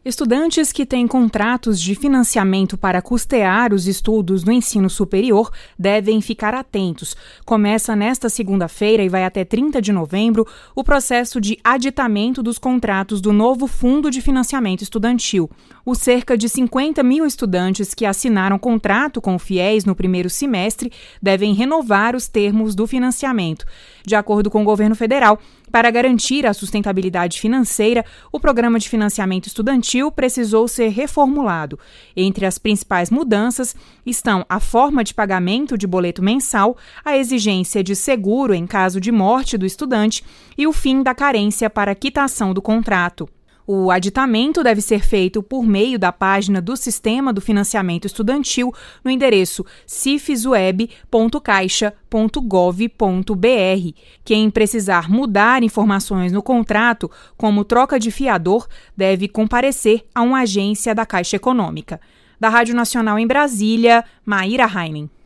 Estudantes que têm contratos de financiamento para custear os estudos no ensino superior devem ficar atentos. Começa nesta segunda-feira e vai até 30 de novembro o processo de aditamento dos contratos do novo Fundo de Financiamento Estudantil. Os cerca de 50 mil estudantes que assinaram contrato com o FIES no primeiro semestre devem renovar os termos do financiamento. De acordo com o governo federal, para garantir a sustentabilidade financeira, o programa de financiamento estudantil precisou ser reformulado. Entre as principais mudanças estão a forma de pagamento de boleto mensal, a exigência de seguro em caso de morte do estudante e o fim da carência para quitação do contrato. O aditamento deve ser feito por meio da página do Sistema do Financiamento Estudantil no endereço cifesweb.caixa.gov.br. Quem precisar mudar informações no contrato, como troca de fiador, deve comparecer a uma agência da Caixa Econômica. Da Rádio Nacional em Brasília, Maíra Heimen.